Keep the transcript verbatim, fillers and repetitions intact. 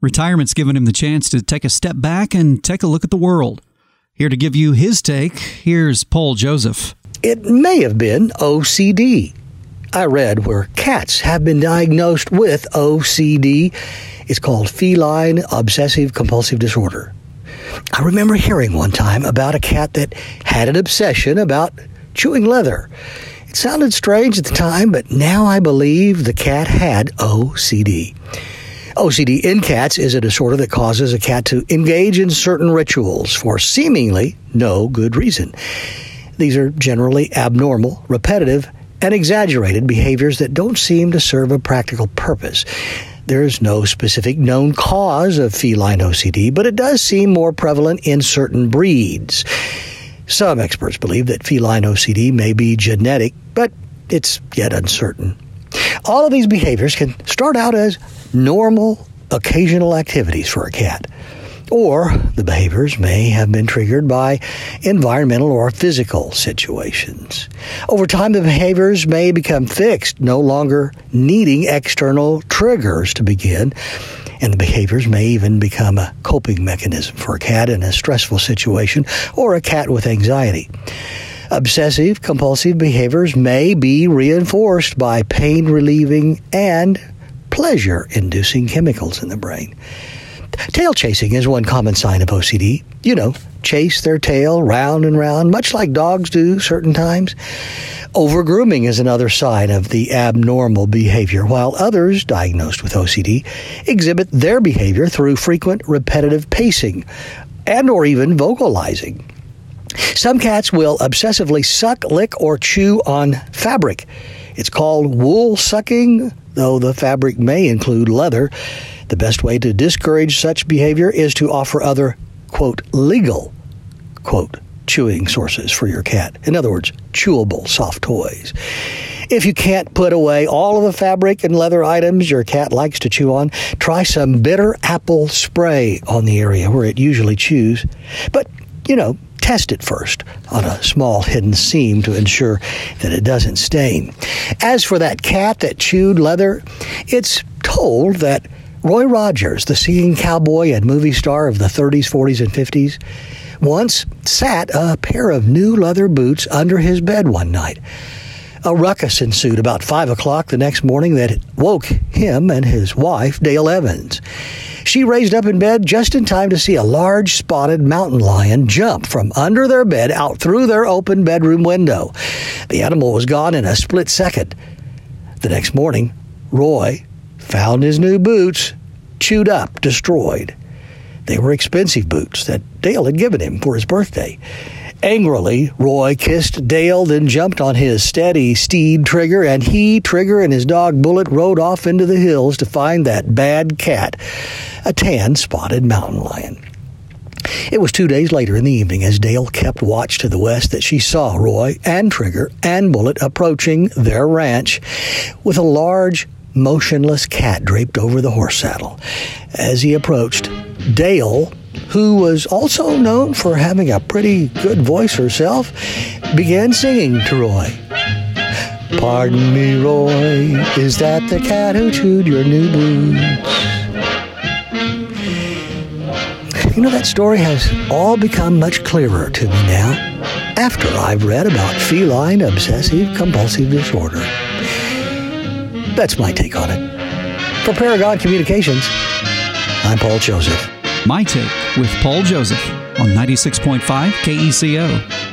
Retirement's given him the chance to take a step back and take a look at the world. Here to give you his take, here's Paul Joseph. It may have been O C D. I read where cats have been diagnosed with O C D. It's called feline obsessive compulsive disorder. I remember hearing one time about a cat that had an obsession about chewing leather. It sounded strange at the time, but now I believe the cat had O C D. O C D in cats is a disorder that causes a cat to engage in certain rituals for seemingly no good reason. These are generally abnormal, repetitive, and exaggerated behaviors that don't seem to serve a practical purpose. There is no specific known cause of feline O C D, but it does seem more prevalent in certain breeds. Some experts believe that feline O C D may be genetic, but it's yet uncertain. All of these behaviors can start out as normal, occasional activities for a cat. Or the behaviors may have been triggered by environmental or physical situations. Over time, the behaviors may become fixed, no longer needing external triggers to begin, and the behaviors may even become a coping mechanism for a cat in a stressful situation or a cat with anxiety. Obsessive compulsive behaviors may be reinforced by pain-relieving and pleasure-inducing chemicals in the brain. Tail chasing is one common sign of O C D. You know, chase their tail round and round, much like dogs do certain times. Over-grooming is another sign of the abnormal behavior, while others diagnosed with O C D exhibit their behavior through frequent repetitive pacing and or even vocalizing. Some cats will obsessively suck, lick, or chew on fabric. It's called wool sucking, though the fabric may include leather. The best way to discourage such behavior is to offer other, quote, legal, quote, chewing sources for your cat. In other words, chewable soft toys. If you can't put away all of the fabric and leather items your cat likes to chew on, try some bitter apple spray on the area where it usually chews. But, you know, test it first on a small hidden seam to ensure that it doesn't stain. As for that cat that chewed leather, it's told that Roy Rogers, the singing cowboy and movie star of the thirties, forties, and fifties, once sat a pair of new leather boots under his bed one night. A ruckus ensued about five o'clock the next morning that woke him and his wife, Dale Evans. She raised up in bed just in time to see a large spotted mountain lion jump from under their bed out through their open bedroom window. The animal was gone in a split second. The next morning, Roy found his new boots chewed up, destroyed. They were expensive boots that Dale had given him for his birthday. Angrily, Roy kissed Dale, then jumped on his steady steed Trigger, and he, Trigger, and his dog Bullet rode off into the hills to find that bad cat, a tan-spotted mountain lion. It was two days later in the evening, as Dale kept watch to the west, that she saw Roy and Trigger and Bullet approaching their ranch with a large, motionless cat draped over the horse saddle. As he approached, Dale, who was also known for having a pretty good voice herself, began singing to Roy. Pardon me, Roy, is that the cat who chewed your new boots? You know, that story has all become much clearer to me now, after I've read about feline obsessive compulsive disorder. That's my take on it. For Paragon Communications, I'm Paul Joseph. My Take with Paul Joseph on ninety-six point five K E C O.